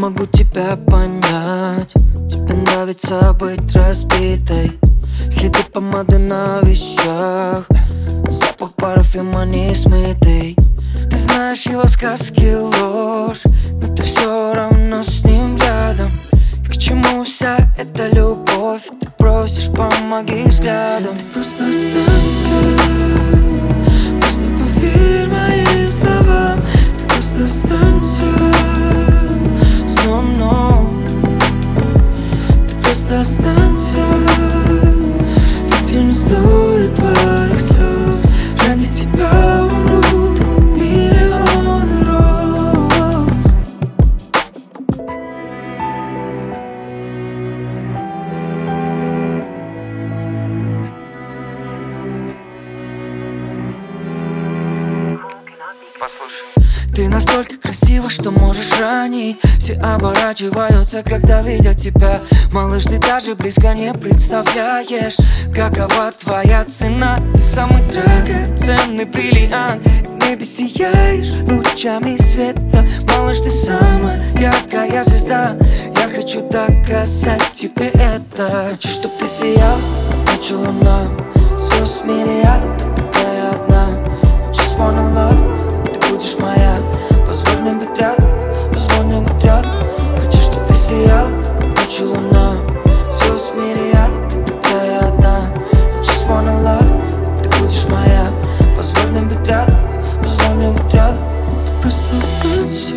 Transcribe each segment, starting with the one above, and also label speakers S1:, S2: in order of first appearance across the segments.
S1: могу тебя понять. Тебе нравится быть разбитой, следы помады на вещах, запах парфюма не смытый. Ты знаешь его сказки ложь, но ты все равно с ним рядом. И к чему вся эта любовь? Ты просишь, помоги взглядом. Ты просто останься, просто поверь моим словам. Ты просто останься со мной. Ты просто останься, ведь я не стоит твоих слез. Ради тебя умрут миллионы роз. Послушай. Ты настолько красива, что можешь ранить. Все оборачиваются, когда видят тебя. Малыш, ты даже близко не представляешь, какова твоя цена. Ты самый драгоценный бриллиант, и в небе сияешь лучами света. Малыш, ты самая яркая звезда. Я хочу доказать тебе это. Хочу, чтоб ты сиял, ночь луна, звезд в мире рядом, ты такая одна. Just wanna love, ты будешь моя. Позволь мне быть рядом, позволь мне быть рядом. Хочу, чтоб ты сиял, как ночь луна, звезд в мире рядом, ты такая одна. Just wanna love, ты будешь моя. Позволь мне быть рядом, позволь мне быть рядом. Ты просто останься,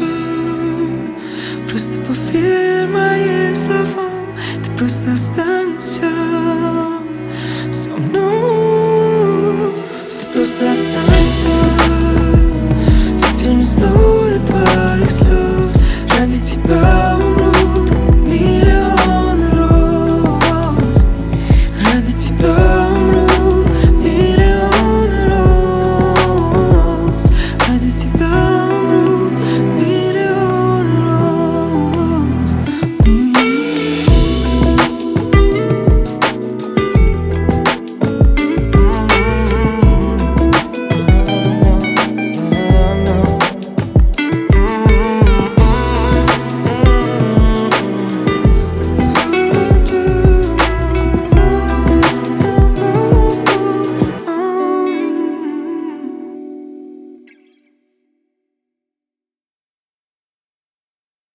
S1: просто поверь моим словам. Ты просто останься